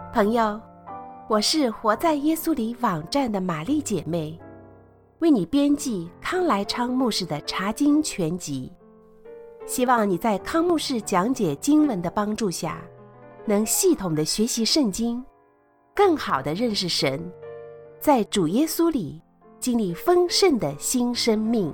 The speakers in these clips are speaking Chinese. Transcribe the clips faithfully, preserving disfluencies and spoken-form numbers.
朋友，我是活在耶稣里网站的玛丽姐妹，为你编辑康来昌牧师的查经全集，希望你在康牧师讲解经文的帮助下，能系统的学习圣经，更好的认识神，在主耶稣里经历丰盛的新生命。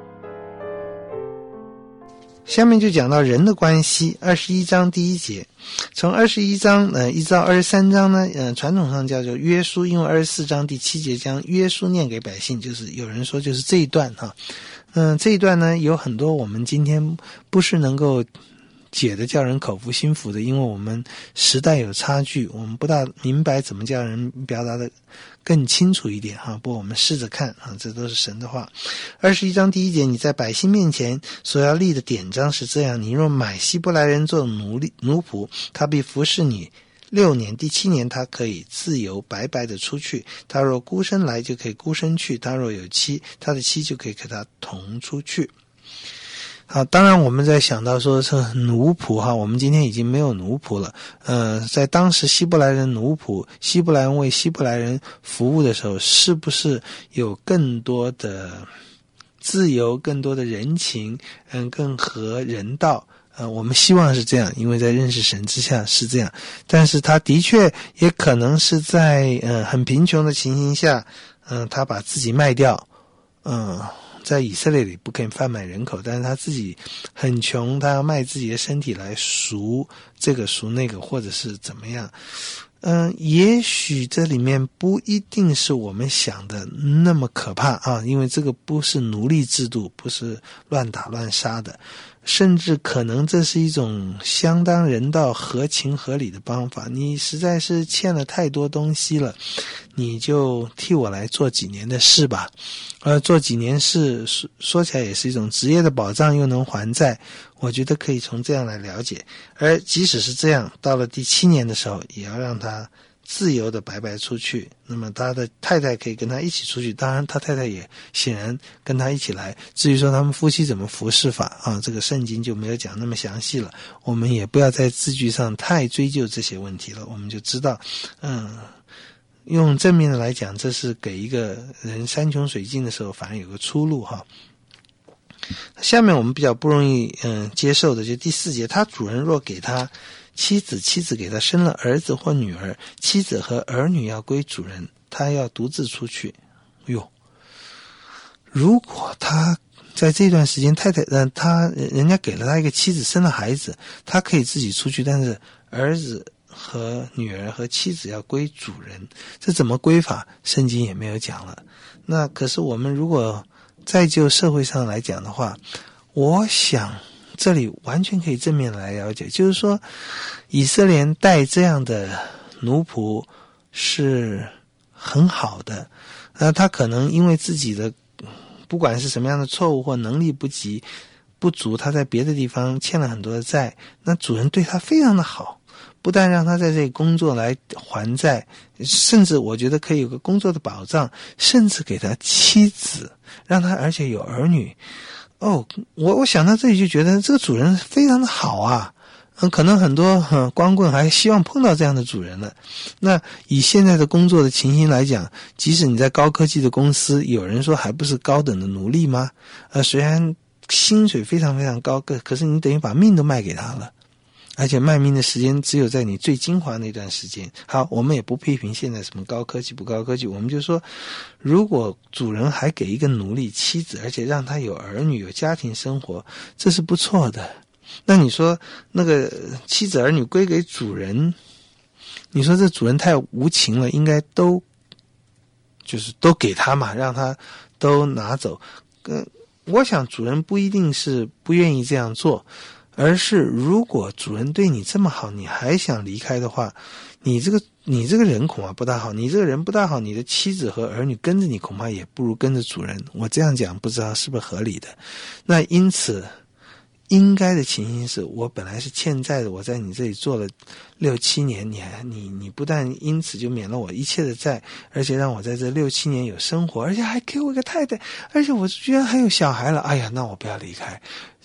下面就讲到人的关系，二十一章第一节。从二十一章呃一直到二十三章呢，呃传统上叫做约书，因为二十四章第七节将约书念给百姓，就是有人说就是这一段哈。嗯、呃，这一段呢有很多我们今天不是能够解的叫人口服心服的，因为我们时代有差距，我们不大明白怎么叫人表达的更清楚一点哈。不过我们试着看啊，这都是神的话。二十一章第一节，你在百姓面前所要立的典章是这样：你若买希伯来人做奴隶奴仆，他必服侍你六年，第七年他可以自由白白的出去。他若孤身来，就可以孤身去；他若有妻，他的妻就可以和他同出去。好，当然我们在想到说是奴仆哈，我们今天已经没有奴仆了。呃，在当时希伯来人奴仆，希伯来人为希伯来人服务的时候，是不是有更多的自由、更多的人情，嗯，更合人道？呃，我们希望是这样，因为在认识神之下是这样。但是他的确也可能是在呃很贫穷的情形下，嗯、呃，他把自己卖掉，嗯、呃。在以色列里不可以贩卖人口，但是他自己很穷，他要卖自己的身体来赎这个赎那个，或者是怎么样。嗯、呃，也许这里面不一定是我们想的那么可怕啊，因为这个不是奴隶制度，不是乱打乱杀的，甚至可能这是一种相当人道、合情合理的方法。你实在是欠了太多东西了，你就替我来做几年的事吧。呃，做几年事说起来也是一种职业的保障，又能还债，我觉得可以从这样来了解。而即使是这样，到了第七年的时候，也要让他自由的白白出去。那么他的太太可以跟他一起出去，当然他太太也显然跟他一起来。至于说他们夫妻怎么服侍法啊，这个圣经就没有讲那么详细了，我们也不要在字句上太追究这些问题了。我们就知道嗯用正面的来讲，这是给一个人山穷水尽的时候反而有个出路哈。下面我们比较不容易嗯接受的就第四节，他主人若给他妻子，妻子给他生了儿子或女儿，妻子和儿女要归主人，他要独自出去。哟，如果他在这段时间太太呃他人家给了他一个妻子，生了孩子，他可以自己出去，但是儿子和女儿和妻子要归主人，这怎么归法？圣经也没有讲了。那可是我们如果再就社会上来讲的话，我想这里完全可以正面来了解，就是说以色列带这样的奴仆是很好的。那他可能因为自己的不管是什么样的错误或能力不及不足，他在别的地方欠了很多的债，那主人对他非常的好，不但让他在这里工作来还债，甚至我觉得可以有个工作的保障，甚至给他妻子，让他而且有儿女。哦，我我想到这里就觉得这个主人非常的好啊。嗯，可能很多嗯光棍还希望碰到这样的主人了。那以现在的工作的情形来讲，即使你在高科技的公司，有人说还不是高等的奴隶吗？呃，虽然薪水非常非常高，可是你等于把命都卖给他了。而且卖命的时间只有在你最精华那段时间。好，我们也不批评现在什么高科技不高科技，我们就说如果主人还给一个奴隶妻子，而且让他有儿女有家庭生活，这是不错的。那你说那个妻子儿女归给主人，你说这主人太无情了，应该都就是都给他嘛，让他都拿走。呃，我想主人不一定是不愿意这样做，而是如果主人对你这么好，你还想离开的话，你这个你这个人恐怕不大好，你这个人不大好，你的妻子和儿女跟着你恐怕也不如跟着主人。我这样讲不知道是不是合理的。那因此应该的情形是，我本来是欠债的，我在你这里做了六七年，你还你你不但因此就免了我一切的债，而且让我在这六七年有生活，而且还给我一个太太，而且我居然还有小孩了。哎呀，那我不要离开。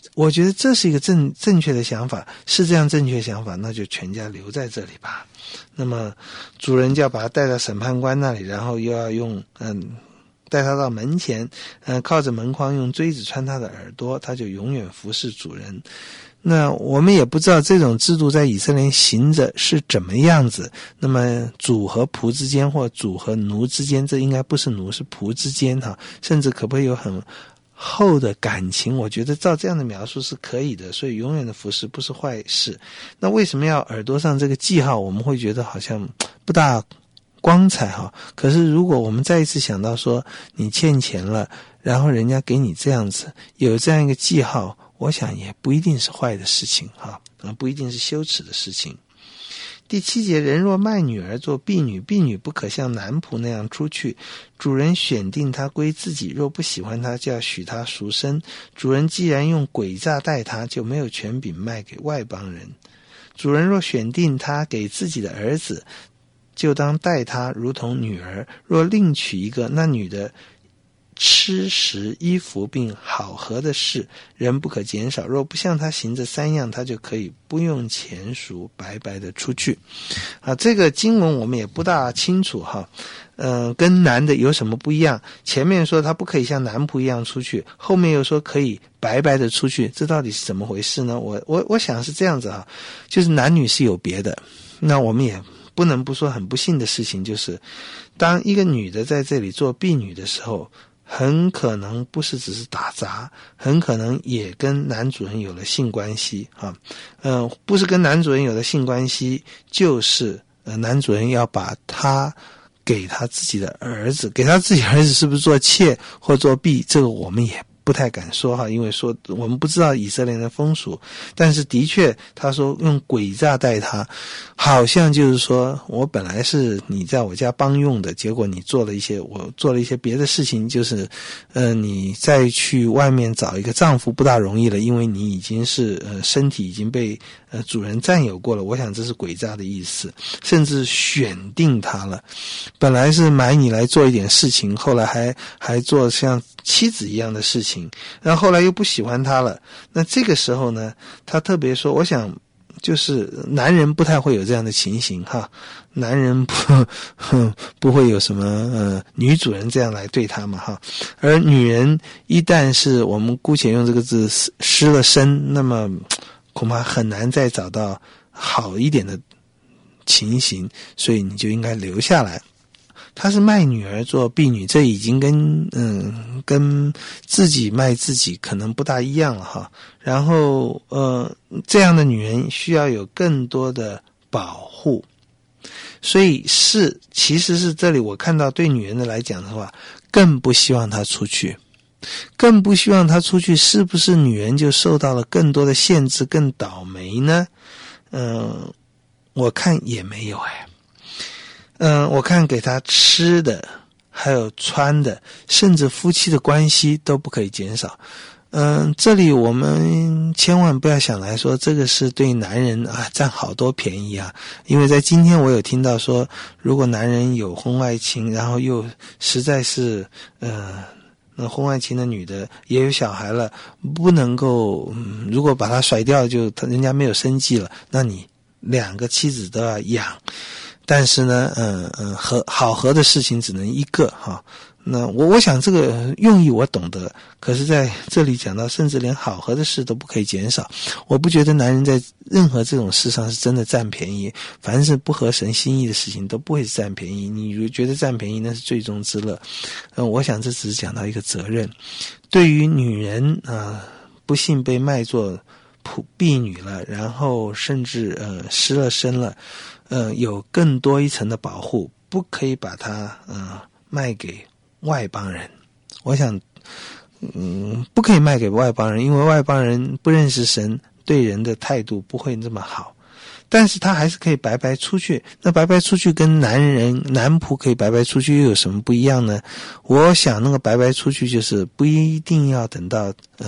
我觉得这是一个正正确的想法，是这样正确的想法，那就全家留在这里吧。那么主人就要把他带到审判官那里，然后又要用嗯带他到门前，嗯靠着门框用锥子穿他的耳朵，他就永远服侍主人。那我们也不知道这种制度在以色列行着是怎么样子，那么主和仆之间或主和奴之间，这应该不是奴是仆之间哈，甚至可不可以有很厚的感情，我觉得照这样的描述是可以的，所以永远的服侍不是坏事。那为什么要耳朵上这个记号，我们会觉得好像不大光彩哈。可是如果我们再一次想到说你欠钱了，然后人家给你这样子有这样一个记号，我想也不一定是坏的事情哈，不一定是羞耻的事情。第七节，人若卖女儿做婢女，婢女不可像男仆那样出去，主人选定她归自己，若不喜欢她，就要许她赎身。主人既然用诡诈待她，就没有权柄卖给外邦人。主人若选定她给自己的儿子，就当待她如同女儿。若另娶一个，那女的吃食衣服并好合的事，人不可减少。若不向他行这三样，他就可以不用钱赎，白白的出去。啊，这个经文我们也不大清楚哈，嗯、呃，跟男的有什么不一样？前面说他不可以像男仆一样出去，后面又说可以白白的出去，这到底是怎么回事呢？我我我想是这样子哈，就是男女是有别的。那我们也不能不说很不幸的事情，就是当一个女的在这里做婢女的时候，很可能不是只是打杂，很可能也跟男主人有了性关系啊。嗯、呃，不是跟男主人有了性关系，就是呃男主人要把他给他自己的儿子，给他自己儿子是不是做妾或做婢，这个我们也不太敢说哈，因为说我们不知道以色列人的风俗，但是的确他说用诡诈待他，好像就是说我本来是你在我家帮用的，结果你做了一些我做了一些别的事情，就是呃你再去外面找一个丈夫不大容易了，因为你已经是呃身体已经被呃主人占有过了，我想这是诡诈的意思，甚至选定他了，本来是买你来做一点事情，后来还还做像妻子一样的事情，然后后来又不喜欢他了。那这个时候呢，他特别说，我想就是男人不太会有这样的情形哈，男人不不会有什么呃女主人这样来对他嘛哈，而女人一旦是我们姑且用这个字失了身，那么恐怕很难再找到好一点的情形，所以你就应该留下来。他是卖女儿做婢女，这已经跟嗯跟自己卖自己可能不大一样了哈。然后呃这样的女人需要有更多的保护，所以是其实是这里我看到对女人的来讲的话，更不希望她出去，更不希望她出去，是不是女人就受到了更多的限制，更倒霉呢？嗯、呃，我看也没有哎。嗯，我看给他吃的，还有穿的，甚至夫妻的关系都不可以减少。嗯，这里我们千万不要想来说这个是对男人啊占好多便宜啊，因为在今天我有听到说，如果男人有婚外情，然后又实在是呃那婚外情的女的也有小孩了，不能够、嗯、如果把他甩掉，就他人家没有生计了，那你两个妻子都要养。但是呢，嗯嗯，和好合的事情只能一个哈。那我我想这个用意我懂得，可是在这里讲到，甚至连好合的事都不可以减少。我不觉得男人在任何这种事上是真的占便宜，凡是不合神心意的事情都不会占便宜。你如果觉得占便宜，那是最终之乐。嗯，我想这只是讲到一个责任，对于女人啊、呃，不幸被卖作仆婢女了，然后甚至呃失了身了。呃，有更多一层的保护，不可以把它呃卖给外邦人。我想，嗯，不可以卖给外邦人，因为外邦人不认识神，对人的态度不会这么好。但是他还是可以白白出去。那白白出去跟男人男仆可以白白出去又有什么不一样呢？我想那个白白出去就是不一定要等到呃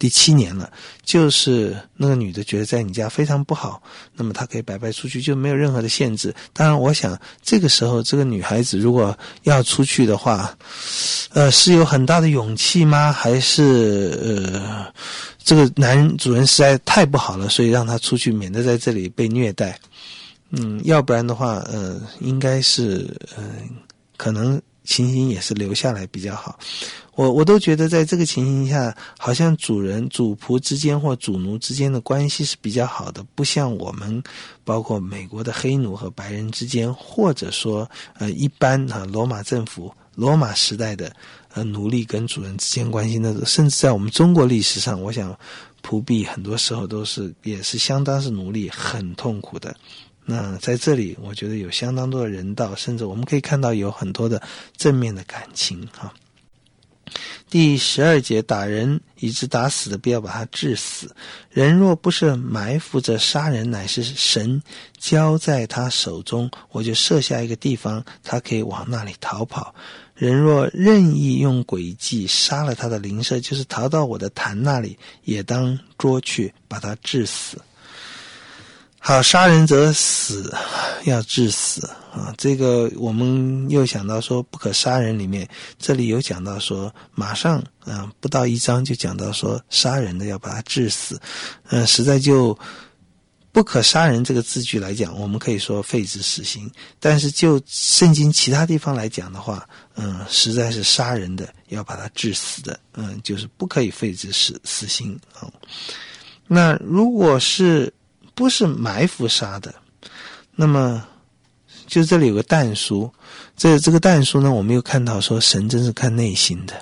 第七年了，就是那个女的觉得在你家非常不好，那么她可以白白出去，就没有任何的限制。当然我想这个时候这个女孩子如果要出去的话，呃是有很大的勇气吗？还是呃这个男人主人实在太不好了，所以让她出去，免得在这里被虐待。嗯，要不然的话呃应该是呃可能情形也是留下来比较好。我我都觉得在这个情形下，好像主人主仆之间或主奴之间的关系是比较好的，不像我们包括美国的黑奴和白人之间，或者说呃一般啊罗马政府罗马时代的呃奴隶跟主人之间关系，那甚至在我们中国历史上，我想仆婢很多时候都是也是相当是奴隶，很痛苦的。那在这里我觉得有相当多的人道，甚至我们可以看到有很多的正面的感情哈。第十二节，打人以致打死的，不要把他治死。人若不是埋伏着杀人，乃是神交在他手中，我就设下一个地方，他可以往那里逃跑。人若任意用诡计杀了他的邻舍，就是逃到我的坛那里，也当捉去，把他治死。好，杀人者死，要治死啊！这个我们又想到说不可杀人里面，这里有讲到说马上啊不到一章就讲到说杀人的要把他治死。嗯、呃，实在就不可杀人这个字句来讲，我们可以说废止死刑，但是就圣经其他地方来讲的话，嗯，实在是杀人的要把他治死的，嗯，就是不可以废止死死刑啊。那如果是不是埋伏杀的，那么就这里有个但书，这这个但书呢，我们又看到说神真是看内心的。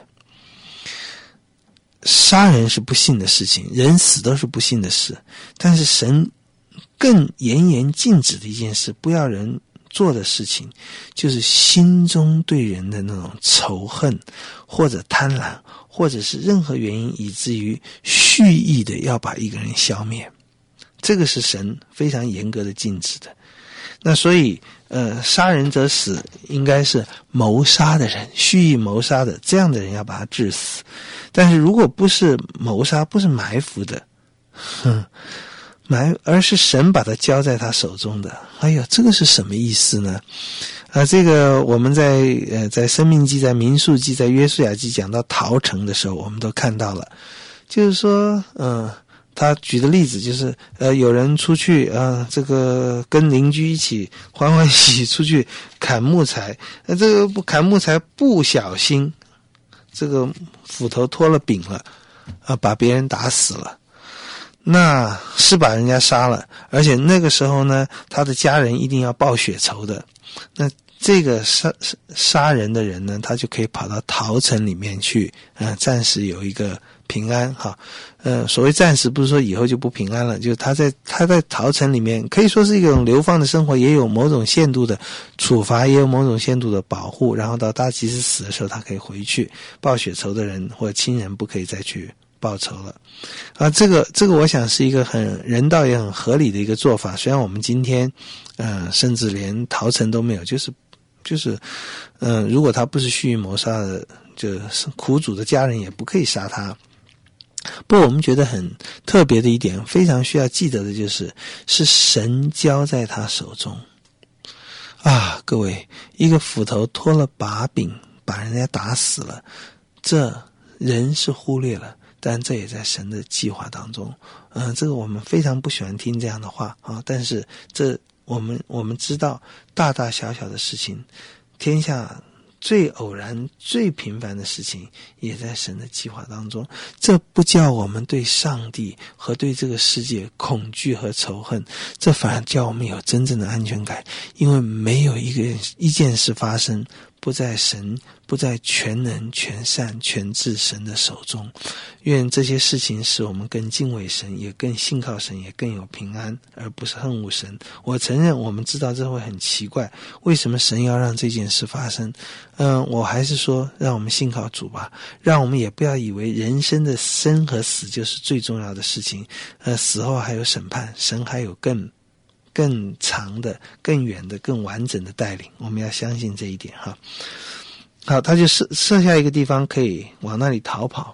杀人是不幸的事情，人死都是不幸的事，但是神更严严禁止的一件事，不要人做的事情，就是心中对人的那种仇恨或者贪婪，或者是任何原因以至于蓄意的要把一个人消灭。这个是神非常严格的禁止的。那所以呃，杀人者死应该是谋杀的人，蓄意谋杀的，这样的人要把他治死。但是如果不是谋杀，不是埋伏的，哼，埋而是神把他交在他手中的，哎呦，这个是什么意思呢？啊，这个我们在呃在申命记、在民数记、在约书亚记讲到逃城的时候，我们都看到了，就是说嗯。呃他举的例子就是，呃，有人出去啊、呃，这个跟邻居一起欢欢喜喜出去砍木材，呃，这个不砍木材不小心，这个斧头脱了柄了，啊、呃，把别人打死了，那是把人家杀了，而且那个时候呢，他的家人一定要报血仇的，那这个杀杀人的人呢，他就可以跑到逃城里面去，呃，暂时有一个平安哈，呃，所谓暂时不是说以后就不平安了，就是他在他在逃城里面可以说是一种流放的生活，也有某种限度的处罚，也有某种限度的保护，然后到他即使死的时候，他可以回去，报血仇的人或者亲人不可以再去报仇了。啊，这个这个我想是一个很人道也很合理的一个做法。虽然我们今天，呃，甚至连逃城都没有，就是就是，嗯、呃，如果他不是蓄意谋杀的，就是苦主的家人也不可以杀他。不过我们觉得很特别的一点，非常需要记得的就是，是神交在他手中。啊，各位，一个斧头脱了把柄，把人家打死了，这人是忽略了，但这也在神的计划当中。嗯、呃，这个我们非常不喜欢听这样的话啊，但是这我们我们知道，大大小小的事情，天下最偶然最平凡的事情也在神的计划当中，这不叫我们对上帝和对这个世界恐惧和仇恨，这反而叫我们有真正的安全感，因为没有一个一件事发生不在神不在全能全善全智神的手中。愿这些事情使我们更敬畏神，也更信靠神，也更有平安，而不是恨恶神。我承认我们知道这会很奇怪，为什么神要让这件事发生？嗯，我还是说让我们信靠主吧，让我们也不要以为人生的生和死就是最重要的事情，呃，死后还有审判，神还有更更长的更远的更完整的带领，我们要相信这一点哈。好，他就设设下一个地方可以往那里逃跑，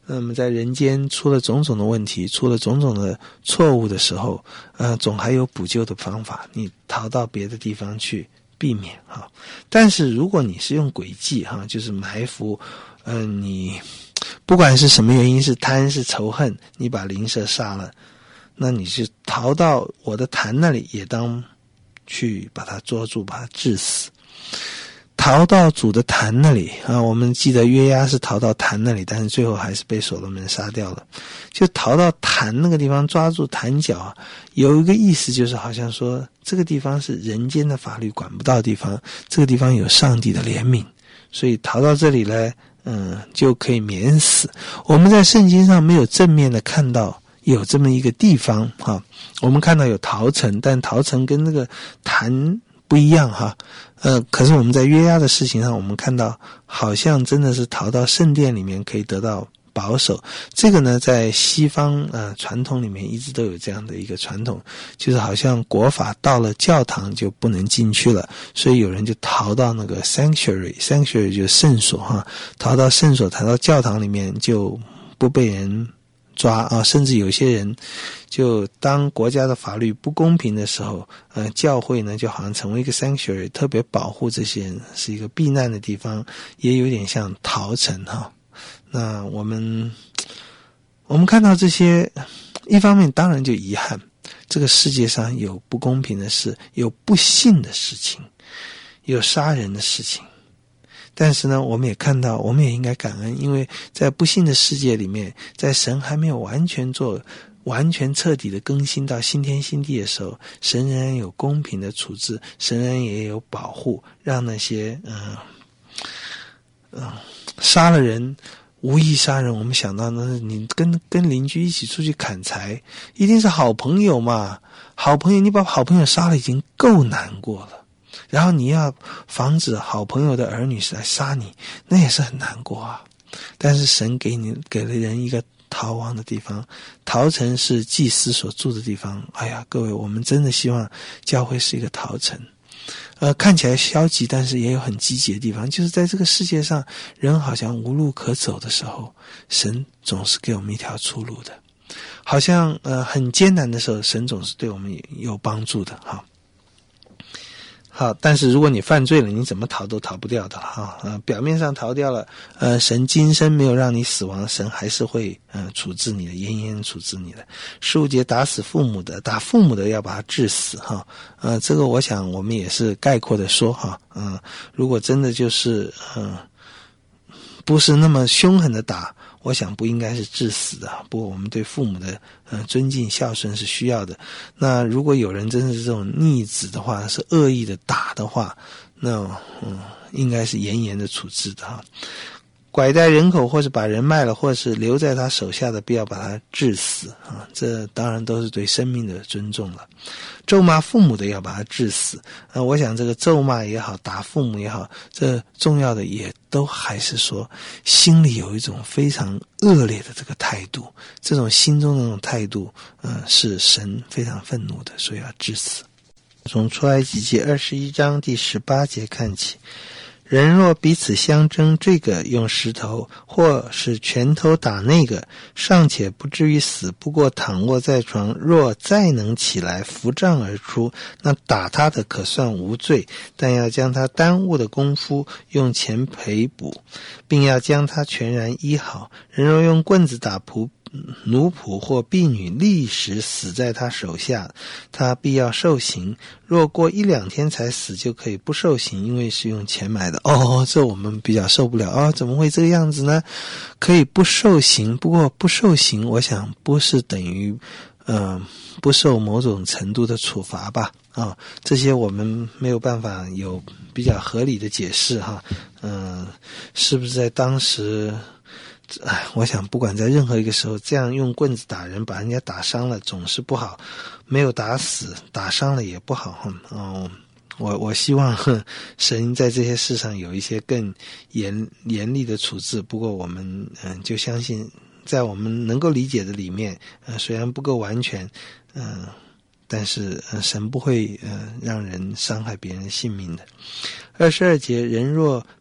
那么在人间出了种种的问题，出了种种的错误的时候，呃，总还有补救的方法，你逃到别的地方去避免哈。但是如果你是用诡计哈，就是埋伏，嗯、呃，你不管是什么原因，是贪是仇恨，你把邻舍杀了，那你是逃到我的坛那里，也当去把他捉住，把他致死。逃到主的坛那里啊，我们记得约押是逃到坛那里，但是最后还是被所罗门杀掉了。就逃到坛那个地方，抓住坛角啊，有一个意思就是好像说这个地方是人间的法律管不到的地方，这个地方有上帝的怜悯，所以逃到这里来，嗯，就可以免死。我们在圣经上没有正面的看到有这么一个地方哈，我们看到有逃城，但逃城跟那个坛不一样哈，呃，可是我们在约押的事情上，我们看到好像真的是逃到圣殿里面可以得到保守。这个呢，在西方呃传统里面一直都有这样的一个传统，就是好像国法到了教堂就不能进去了，所以有人就逃到那个 sanctuary， sanctuary 就是圣所哈，逃到圣所，逃到教堂里面就不被人抓啊，甚至有些人就当国家的法律不公平的时候，呃，教会呢就好像成为一个 sanctuary， 特别保护这些人，是一个避难的地方，也有点像逃城哈。那我们我们看到这些，一方面当然就遗憾，这个世界上有不公平的事，有不幸的事情，有杀人的事情。但是呢，我们也看到，我们也应该感恩，因为在不幸的世界里面，在神还没有完全做完全彻底的更新到新天新地的时候，神仍然有公平的处置，神仍然也有保护，让那些嗯嗯、呃呃、杀了人无意杀人，我们想到呢，你跟跟邻居一起出去砍柴，一定是好朋友嘛，好朋友，你把好朋友杀了已经够难过了，然后你要防止好朋友的儿女来杀你，那也是很难过啊。但是神给你给了人一个逃亡的地方，逃城是祭司所住的地方。哎呀，各位，我们真的希望教会是一个逃城。呃，看起来消极，但是也有很积极的地方，就是在这个世界上人好像无路可走的时候，神总是给我们一条出路的。好像呃很艰难的时候，神总是对我们有帮助的哈。好，但是如果你犯罪了，你怎么逃都逃不掉的哈。呃，表面上逃掉了，呃，神今生没有让你死亡，神还是会呃处置你的，严严处置你的。十五节打死父母的，打父母的要把他治死哈。呃，这个我想我们也是概括的说哈。嗯、呃，如果真的就是嗯、呃、不是那么凶狠的打，我想不应该是致死的，不过我们对父母的呃尊敬孝顺是需要的。那如果有人真的是这种逆子的话，是恶意的打的话，那嗯应该是严严的处置的哈。拐带人口或是把人卖了，或是留在他手下的，不要把他致死啊！这当然都是对生命的尊重了。咒骂父母的要把他致死啊！我想这个咒骂也好，打父母也好，这重要的也都还是说心里有一种非常恶劣的这个态度，这种心中的那种态度，嗯、呃，是神非常愤怒的，所以要致死。从出埃及记二十一章第十八节看起。人若彼此相争，这个用石头或是拳头打那个，尚且不至于死，不过躺卧在床，若再能起来扶杖而出，那打他的可算无罪，但要将他耽误的功夫用钱赔补，并要将他全然医好。人若用棍子打仆奴仆或婢女，立时死在他手下，他必要受刑。若过一两天才死，就可以不受刑，因为是用钱买的。哦，这我们比较受不了啊、哦！怎么会这个样子呢？可以不受刑，不过不受刑，我想不是等于呃不受某种程度的处罚吧？啊、哦，这些我们没有办法有比较合理的解释哈。嗯、呃，是不是在当时？哎，我想不管在任何一个时候，这样用棍子打人，把人家打伤了，总是不好。没有打死，打伤了也不好。嗯，我我希望神在这些事上有一些更严严厉的处置。不过我们嗯就相信，在我们能够理解的里面，呃虽然不够完全，嗯、呃，但是呃神不会呃让人伤害别人性命的。二十二节，人若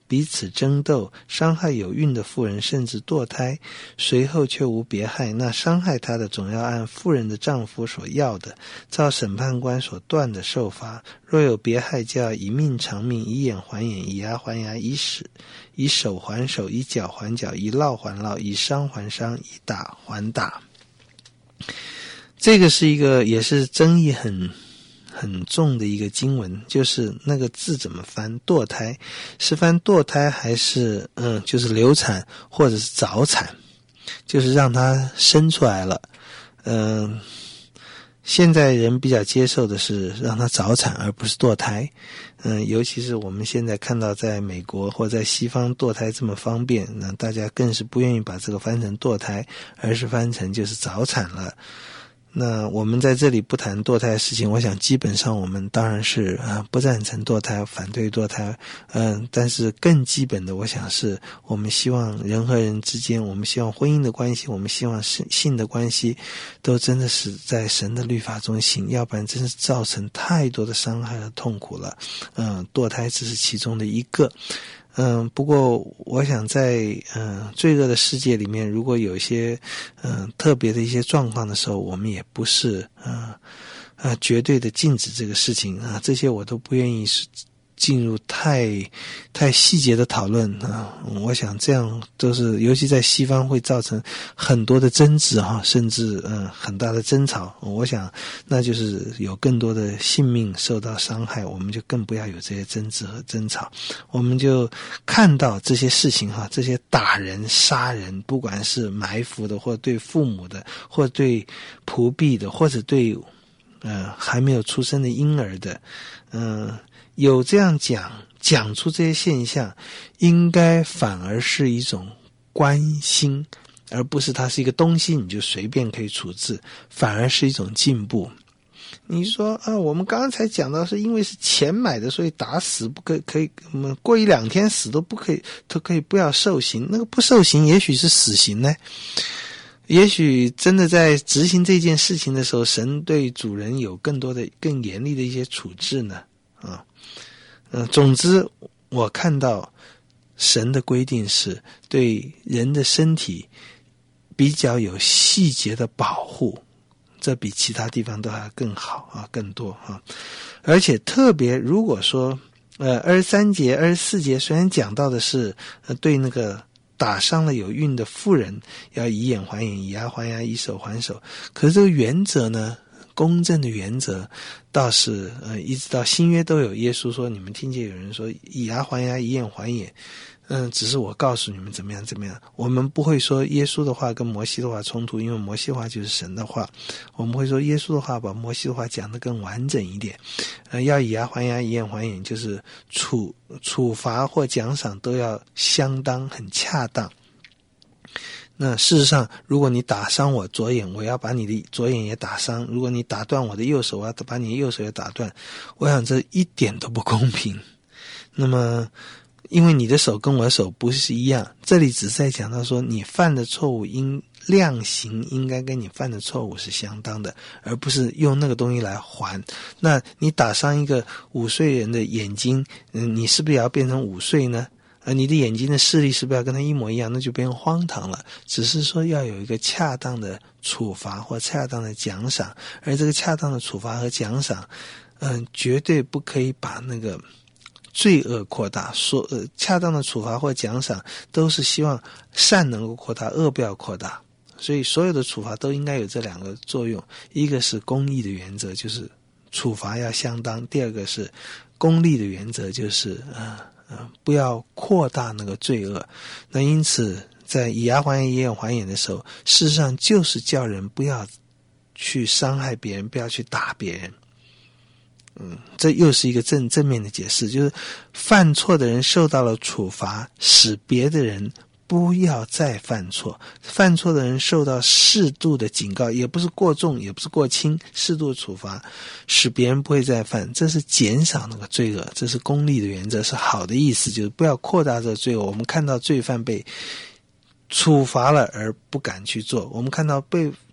彼此争斗，伤害有孕的妇人，甚至堕胎，随后却无别害。那伤害她的，总要按妇人的丈夫所要的，照审判官所断的受罚。若有别害，就要以命偿命，以眼还眼，以牙还牙，以使以手还手，以脚还脚，以烙还烙，以伤还伤，以打还打。这个是一个也是争议很很重的一个经文，就是那个字怎么翻，堕胎是翻堕胎还是嗯就是流产或者是早产，就是让它生出来了。嗯，现在人比较接受的是让它早产而不是堕胎。嗯，尤其是我们现在看到在美国或在西方堕胎这么方便，那大家更是不愿意把这个翻成堕胎，而是翻成就是早产了。那我们在这里不谈堕胎的事情，我想基本上我们当然是啊不赞成堕胎，反对堕胎，嗯，但是更基本的，我想是我们希望人和人之间，我们希望婚姻的关系，我们希望性的关系，都真的是在神的律法中行，要不然真是造成太多的伤害和痛苦了。嗯，堕胎只是其中的一个。嗯，不过我想在嗯罪恶的世界里面，如果有一些嗯特别的一些状况的时候，我们也不是啊啊绝对的禁止这个事情啊，这些我都不愿意是进入太太细节的讨论啊。我想这样都是，尤其在西方会造成很多的争执哈，甚至嗯很大的争吵。我想那就是有更多的性命受到伤害，我们就更不要有这些争执和争吵。我们就看到这些事情哈，这些打人杀人，不管是埋伏的，或对父母的，或对仆婢的，或者对呃还没有出生的婴儿的，嗯、呃。有这样讲讲出这些现象，应该反而是一种关心，而不是它是一个东西你就随便可以处置，反而是一种进步。你说啊，我们刚刚才讲到是因为是钱买的，所以打死不可以，可以我们过一两天死都不可以，都可以不要受刑。那个不受刑也许是死刑呢，也许真的在执行这件事情的时候，神对主人有更多的更严厉的一些处置呢啊。嗯，总之我看到神的规定是对人的身体比较有细节的保护，这比其他地方都还更好啊，更多啊。而且特别如果说呃二十三节二十四节虽然讲到的是呃对那个打伤了有孕的妇人要以眼还眼，以牙还牙，以手还手，可是这个原则呢，公正的原则倒是呃一直到新约都有。耶稣说，你们听见有人说以牙还牙，以眼还眼，嗯，只是我告诉你们怎么样怎么样。我们不会说耶稣的话跟摩西的话冲突，因为摩西的话就是神的话。我们会说耶稣的话把摩西的话讲得更完整一点。呃，要以牙还牙，以眼还眼，就是处处罚或奖赏都要相当很恰当。那事实上，如果你打伤我左眼，我要把你的左眼也打伤；如果你打断我的右手，我要把你的右手也打断。我想这一点都不公平。那么因为你的手跟我的手不是一样，这里只是在讲到说你犯的错误应量刑应该跟你犯的错误是相当的，而不是用那个东西来还。那你打伤一个五岁人的眼睛，嗯，你是不是也要变成五岁呢？而你的眼睛的视力是不是要跟他一模一样？那就变荒唐了。只是说要有一个恰当的处罚或恰当的奖赏，而这个恰当的处罚和奖赏，嗯，绝对不可以把那个罪恶扩大。说呃，恰当的处罚或奖赏都是希望善能够扩大，恶不要扩大。所以所有的处罚都应该有这两个作用：一个是公义的原则，就是处罚要相当；第二个是公利的原则，就是呃。呃，不要扩大那个罪恶。那因此在以牙还牙，以眼还眼的时候，事实上就是叫人不要去伤害别人，不要去打别人。嗯，这又是一个正正面的解释，就是犯错的人受到了处罚，使别的人不要再犯错。犯错的人受到适度的警告，也不是过重也不是过轻，适度的处罚使别人不会再犯，这是减少那个罪恶，这是公利的原则，是好的意思，就是不要扩大这个罪恶。我们看到罪犯被处罚了而不敢去做，我们看到被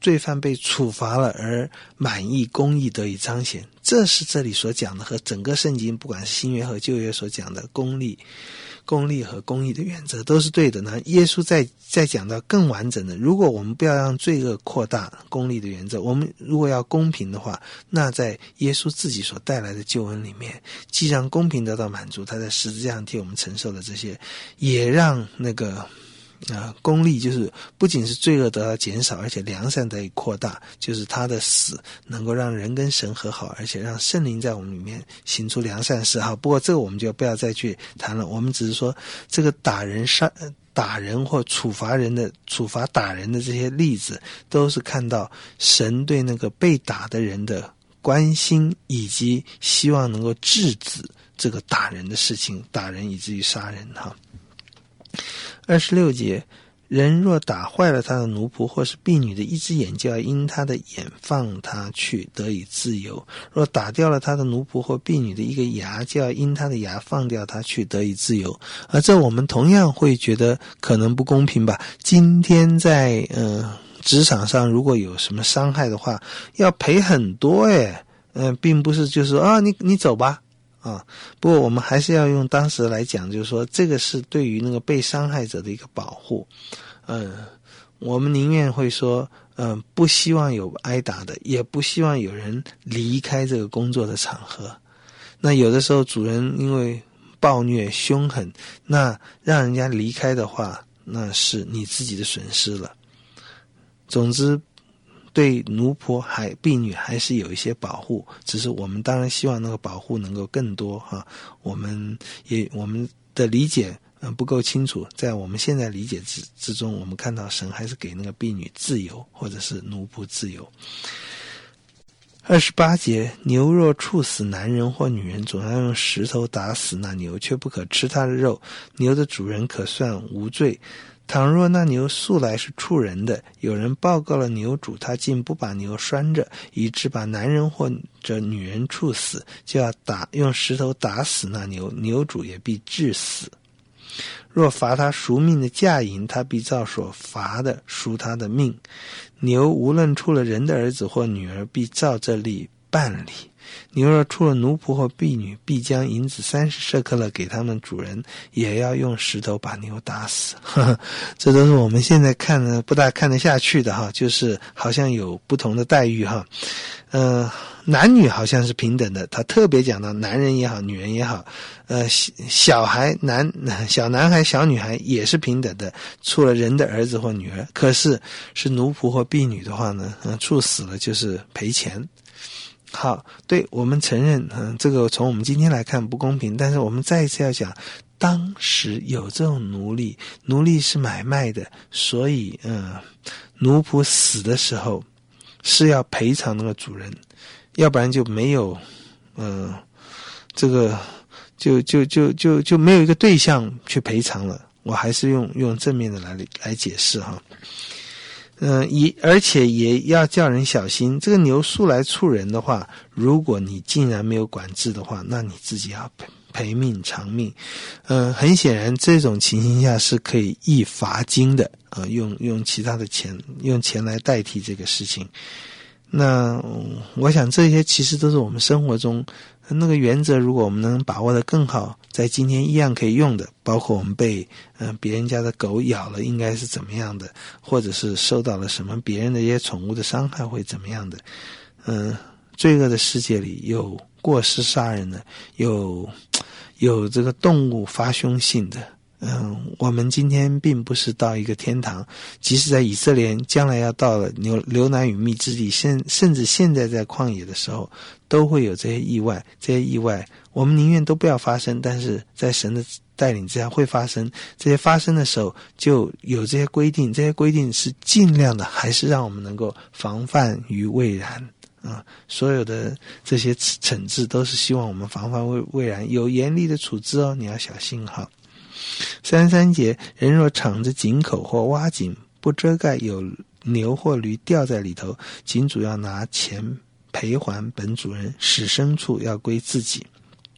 罪犯被处罚了而满意，公义得以彰显。这是这里所讲的，和整个圣经不管是新约和旧约所讲的公义公义和公义的原则都是对的呢。耶稣在在讲到更完整的，如果我们不要让罪恶扩大公义的原则，我们如果要公平的话，那在耶稣自己所带来的救恩里面，既让公平得到满足，他在十字架上替我们承受了这些，也让那个啊，公义就是不仅是罪恶得到减少，而且良善得以扩大，就是他的死能够让人跟神和好，而且让圣灵在我们里面行出良善事。好，不过这个我们就不要再去谈了，我们只是说这个打人杀打人或处罚人的处罚打人的这些例子，都是看到神对那个被打的人的关心，以及希望能够制止这个打人的事情，打人以至于杀人。哈，二十六节，人若打坏了他的奴仆或是婢女的一只眼，就要因他的眼放他去，得以自由；若打掉了他的奴仆或婢女的一个牙，就要因他的牙放掉他去，得以自由。而这我们同样会觉得可能不公平吧？今天在呃职场上如果有什么伤害的话，要赔很多诶，嗯、呃，并不是就是说啊你你走吧。啊，不过我们还是要用当时来讲，就是说这个是对于那个被伤害者的一个保护。嗯，我们宁愿会说，嗯，不希望有挨打的，也不希望有人离开这个工作的场合。那有的时候主人因为暴虐凶狠，那让人家离开的话，那是你自己的损失了。总之，对奴仆还婢女还是有一些保护，只是我们当然希望那个保护能够更多哈。我们也我们的理解嗯、呃、不够清楚，在我们现在理解之之中，我们看到神还是给那个婢女自由，或者是奴仆自由。二十八节，牛若处死男人或女人，总要用石头打死那牛，却不可吃它的肉。牛的主人可算无罪。倘若那牛素来是处人的，有人报告了牛主，他竟不把牛拴着，以致把男人或者女人处死，就要打用石头打死那牛，牛主也必治死。若罚他赎命的价银，他必照所罚的赎他的命。牛无论处了人的儿子或女儿，必照这例办理。牛若处了奴仆或婢女，必将银子三十舍克勒给他们主人，也要用石头把牛打死。呵呵，这都是我们现在看的不大看得下去的哈，就是好像有不同的待遇哈。呃，男女好像是平等的，他特别讲到男人也好，女人也好，呃，小孩男小男孩、小女孩也是平等的，处了人的儿子或女儿。可是是奴仆或婢女的话呢，呃，处死了就是赔钱。好，对，我们承认，嗯，这个从我们今天来看不公平，但是我们再一次要讲，当时有这种奴隶，奴隶是买卖的，所以，嗯，奴仆死的时候是要赔偿那个主人，要不然就没有，嗯，这个就就就就就没有一个对象去赔偿了。我还是用用正面的来来解释哈。嗯，也而且也要叫人小心，这个牛素来处人的话，如果你竟然没有管制的话，那你自己要赔赔命偿命。嗯，很显然这种情形下是可以易罚金的啊、呃，用用其他的钱，用钱来代替这个事情。那、嗯、我想这些其实都是我们生活中那个原则，如果我们能把握得更好，在今天一样可以用的，包括我们被嗯、呃、别人家的狗咬了应该是怎么样的，或者是受到了什么别人的一些宠物的伤害会怎么样的。嗯，罪恶的世界里有过失杀人的，有有这个动物发凶性的。嗯，我们今天并不是到一个天堂，即使在以色列将来要到了流流奶与蜜之地，甚甚至现在在旷野的时候，都会有这些意外。这些意外我们宁愿都不要发生，但是在神的带领之下会发生。这些发生的时候就有这些规定，这些规定是尽量的还是让我们能够防范于未然啊！所有的这些惩治都是希望我们防范未未然，有严厉的处置哦，你要小心哈。三十三节，人若敞着井口或挖井不遮盖，有牛或驴掉在里头，井主要拿钱赔还本主人，使牲畜要归自己。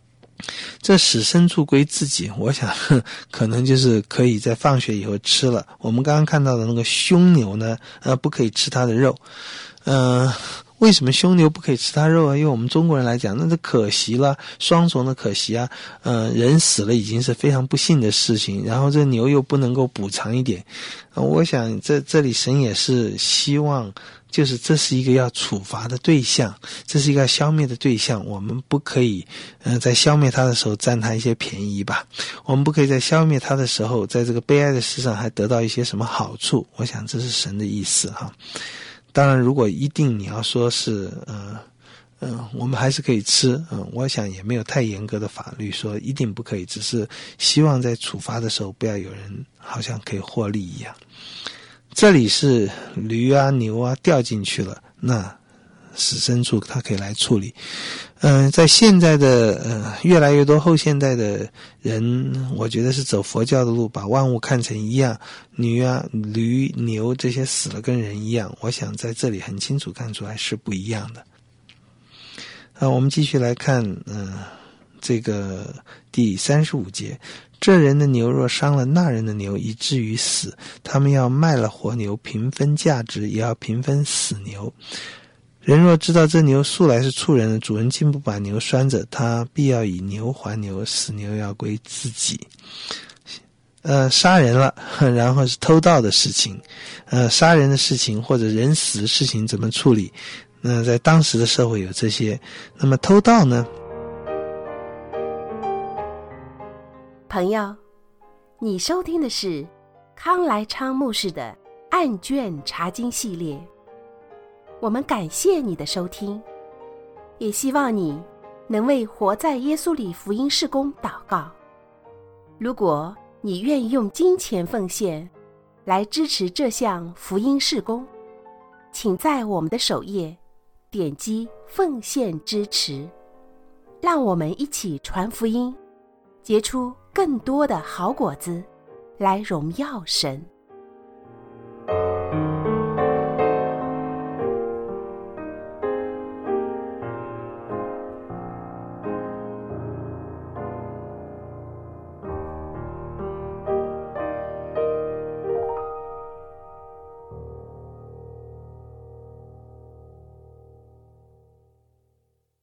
这使牲畜归自己，我想可能就是可以在放学以后吃了。我们刚刚看到的那个凶牛呢，呃，不可以吃它的肉。嗯、呃，为什么凶牛不可以吃它肉啊？因为我们中国人来讲，那是可惜了，双重的可惜啊。呃，人死了已经是非常不幸的事情，然后这牛又不能够补偿一点。呃、我想这这里神也是希望，就是这是一个要处罚的对象，这是一个要消灭的对象，我们不可以呃在消灭它的时候占它一些便宜吧，我们不可以在消灭它的时候，在这个悲哀的世上还得到一些什么好处，我想这是神的意思哈。当然如果一定你要说是呃嗯、呃，我们还是可以吃，嗯、呃，我想也没有太严格的法律说一定不可以，只是希望在处罚的时候不要有人好像可以获利一样。这里是驴啊牛啊掉进去了，那死牲畜它可以来处理。嗯、呃，在现在的呃越来越多后现代的人，我觉得是走佛教的路，把万物看成一样，驴啊驴牛这些死了跟人一样，我想在这里很清楚看出来是不一样的。啊、呃，我们继续来看嗯、呃、这个第三十五节。这人的牛若伤了那人的牛以至于死，他们要卖了活牛平分价值，也要平分死牛。人若知道这牛素来是畜人的，主人竟不把牛拴着，他必要以牛还牛，死牛要归自己。呃，杀人了，然后是偷盗的事情，呃，杀人的事情或者人死的事情怎么处理？那在当时的社会有这些。那么偷盗呢？ 朋友，你收听的是康来昌牧师的案卷查经系列，我们感谢你的收听，也希望你能为活在耶稣里福音事工祷告。如果你愿意用金钱奉献来支持这项福音事工，请在我们的首页点击奉献支持，让我们一起传福音，结出更多的好果子，来荣耀神。